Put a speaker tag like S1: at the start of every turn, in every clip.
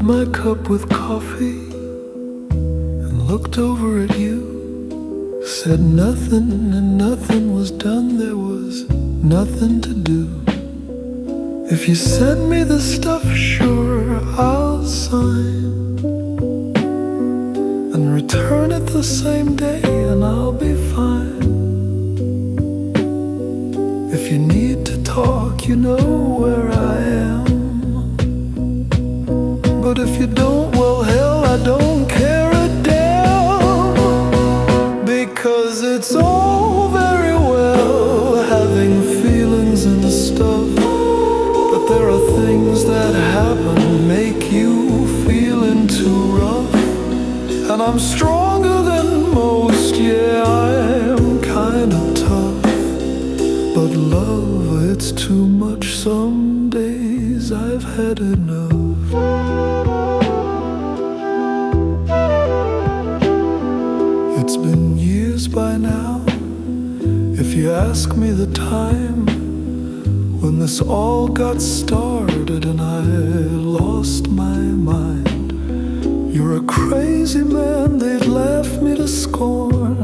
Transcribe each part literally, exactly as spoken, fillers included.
S1: my cup with coffee and looked over at you. Said nothing and nothing was done, there was nothing to do. If you send me the stuff, sure, I'll sign and return it the same day and I'll be fine. If you need to talk, you know where I am. But if you don't, well, hell, I don't care a damn. Because it's all very well having feelings and stuff, but there are things that happen, make you feeling too rough. And I'm stronger than most, yeah, I'm kinda tough. But love, it's too much, some days I've had enough. It's been years by now, if you ask me the time when this all got started and I lost my mind. You're a crazy man, they'd laugh me to scorn.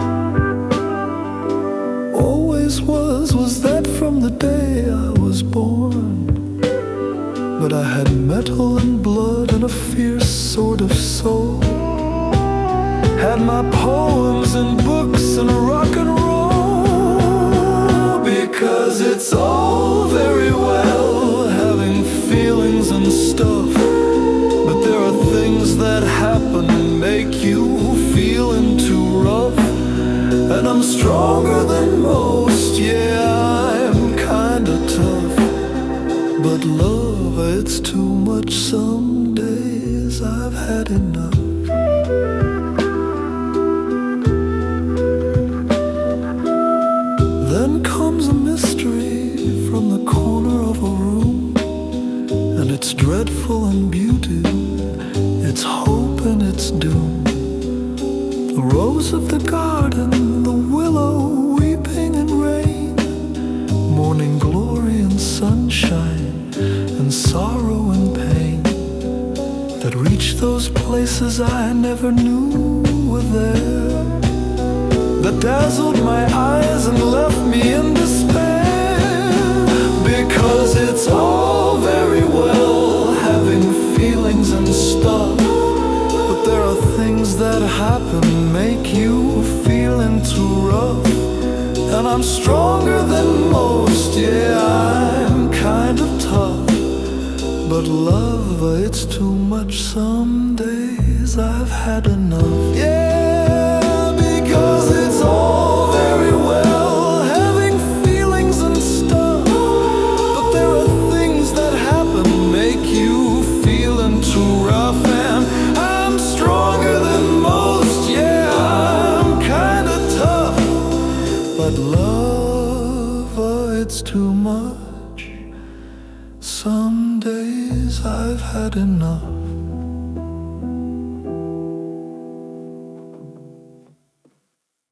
S1: Always was, was that from the day I was born. But I had metal and blood and a fierce sort of soul. Had my poems and books and rock and roll. Because it's all very well having feelings and stuff, but there are things that happen and make you feeling too rough. And I'm stronger than most, yeah, I'm kinda tough. But love, it's too much, some days I've had enough. Then comes a mystery from the corner of a room, and it's dreadful and beauty, it's hope and it's doom. The rose of the garden, the willow weeping in rain, morning glory and sunshine and sorrow and pain, that reach those places I never knew were there, that dazzled my eyes and left me in despair. Because it's all very well having feelings and stuff, but there are things that happen, make you feeling too rough. And I'm stronger than most, yeah, I'm kind of tough. But love, it's too much, some days I've had enough. Yeah, because it's all very well having feelings and stuff, but there are things that happen, make you feeling too rough. And I'm stronger than most, yeah, I'm kinda tough. But love, oh, it's too much, some days I've had enough.